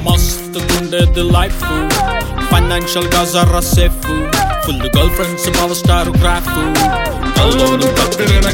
మస్తు గుండేది life financial గా జర్రా safe full girl friends power star క్రాఫ్ కల్లోను కట్టిన